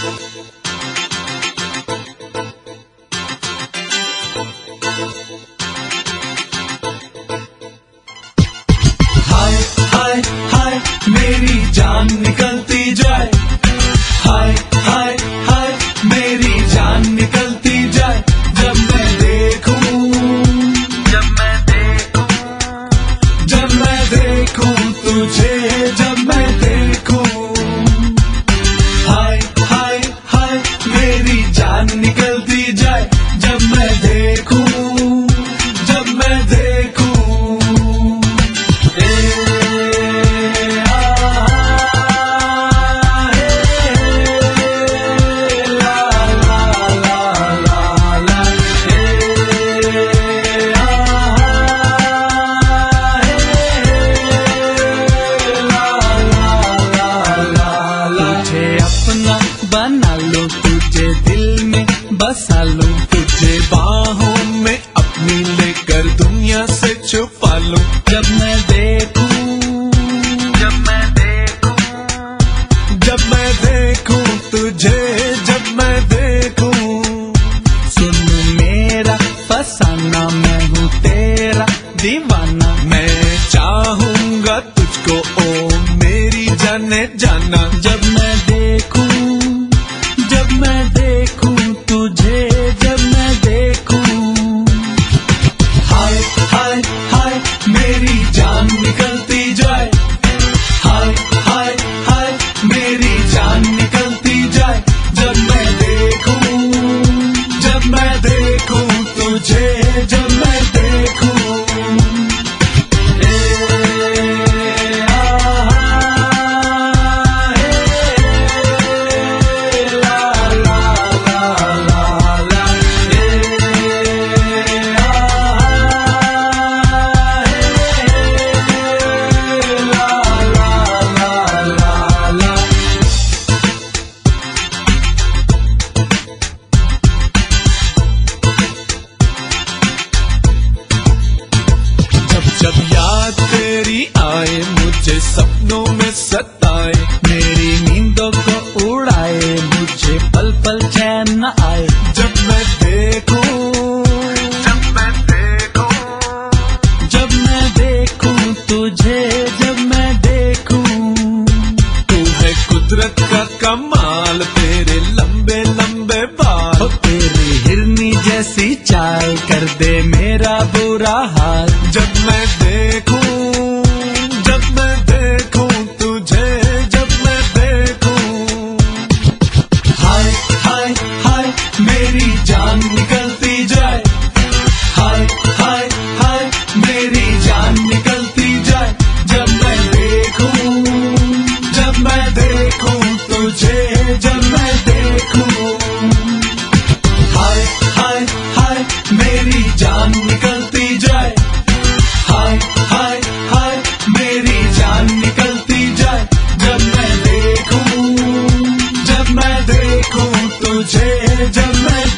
हाय हाय हाय मेरी जान निकलती जाए, हाय हाय हाय मेरी जान निकलती जाए। जब मैं देखूं, जब मैं देखूं तुझे, जब मैं देखूं, हाय हाय हाय मेरी जान निकलती जाए। जब मैं देखूं, जब मैं देखूं, बना लो तुझे दिल में बसा लो, तुझे बाहों में अपनी लेकर दुनिया से छुपा लो। जब मैं देखूं, जब मैं देखूं, जब मैं देखूं तुझे, जब मैं देखूं, सुन मेरा फसाना मैं हूँ तेरा दीवाना। मैं चाहूंगा तुझको ओ मेरी जाने जाना। जब मैं देखूं, जब मैं देखूं तुझे, जब मैं देखूं, हाय हाय हाय मेरी जान निकलती जाए, हाय हाय हाय मेरी जान निकलती जाए। जब मैं देखूं, जब मैं देखूं तुझे, जब मैं देखूं, जब याद तेरी आए मुझे सपनों में सताए, मेरी नींदों को उड़ाए, मुझे पल पल चैन न आए। जब मैं देखूं, जब मैं देखूं, जब मैं देखूं तुझे, जब मैं देखूं, तू है कुदरत का कमाल, तेरे लंबे लंबे बाल, तेरी हिरनी जैसी चाल कर दे मेरा बुरा हाल। जब मैं देखूं, जब मैं देखूं तुझे, जब मैं देखूं, हाय हाय हाय मेरी जान निकलती जाए, हाय हाय हाय मेरी जान निकलती जाए। जब मैं देखूं, जब मैं देखूं तुझे, जब मैं देखूं, हाय हाय हाय मेरी जान निकलती जाए, हाय हाय हाय मेरी जान निकलती जाए। जब मैं देखूं, जब मैं देखूं तुझे, जब मैं